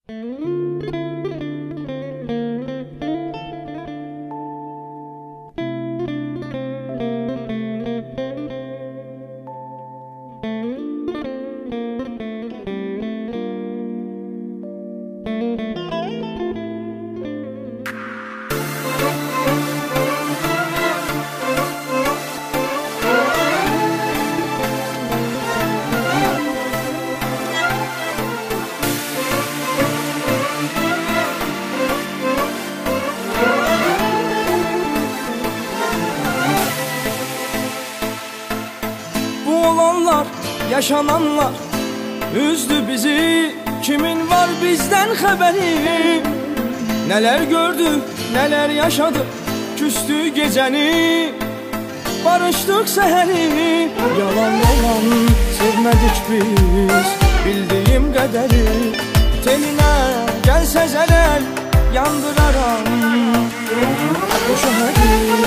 Yaşananlar üzdü bizi, kimin var bizden haberi? Neler gördük, neler yaşadık, küstü geceni, barıştık seheri. Yalan yalan sevmedik biz, bildiğim kaderi. Teline gelse zeler, yandıraram bu şehri.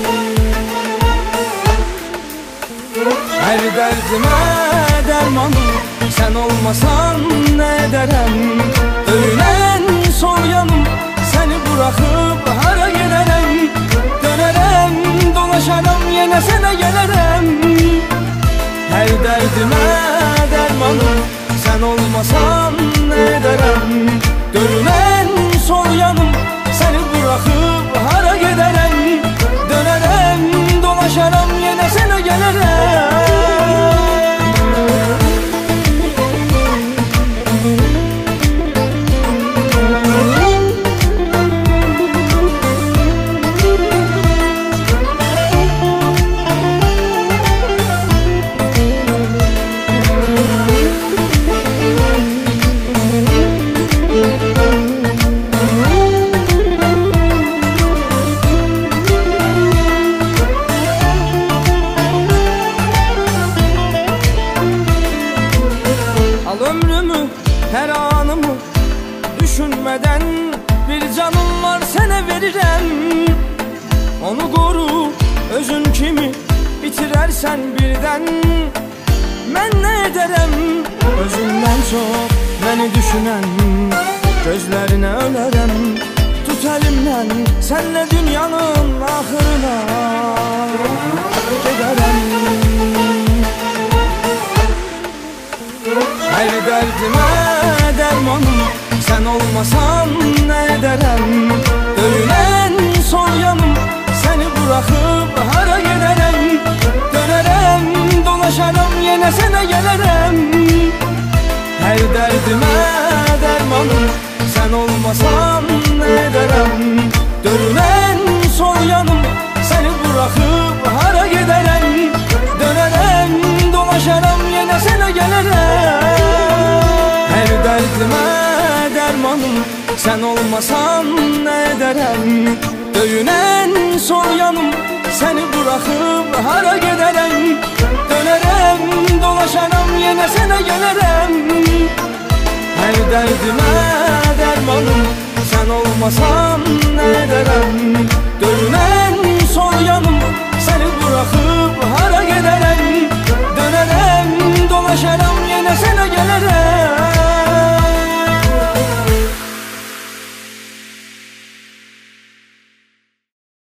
Her derdime dermanım, sen olmasan ne ederim? Döyülen sol yanım, seni bırakıp hara giderim? Dönerem, dolaşarım, yine sana gelirim. Her derdime dermanım, sen olmasan ne ederim? Döyülen sol yanım, seni bırakıp hara giderim? Dönerem, dolaşarım, yine sana gelirim. Her anımı düşünmeden, bir canım var sana veririm. Onu koru özün kimi, bitirersen birden ben ne ederim? Özünden çok beni düşünen gözlerine ölerim. Tut elimden, senle dünyanın ahırına giderim. Her derdime dermanım, sen olmasan ne ederim? Döyülen sol yanım, seni bırakıp hara giderim? Dönerem, dolaşarım, yine sana gelirim. Her derdime dermanım, sen olmasan ne ederim? Döyülen sol yanım, seni bırakıp hara giderim? Dönerem, dolaşarım, yine sana gelirim. Her derdime dermanım, sen olmasan ne ederim? Döyünen sol yanım, seni bırakıp hara giderim? Dönerem, dolaşarım, yine sana gelirim. Her derdime dermanım, sen olmasan ne ederim? Döyünen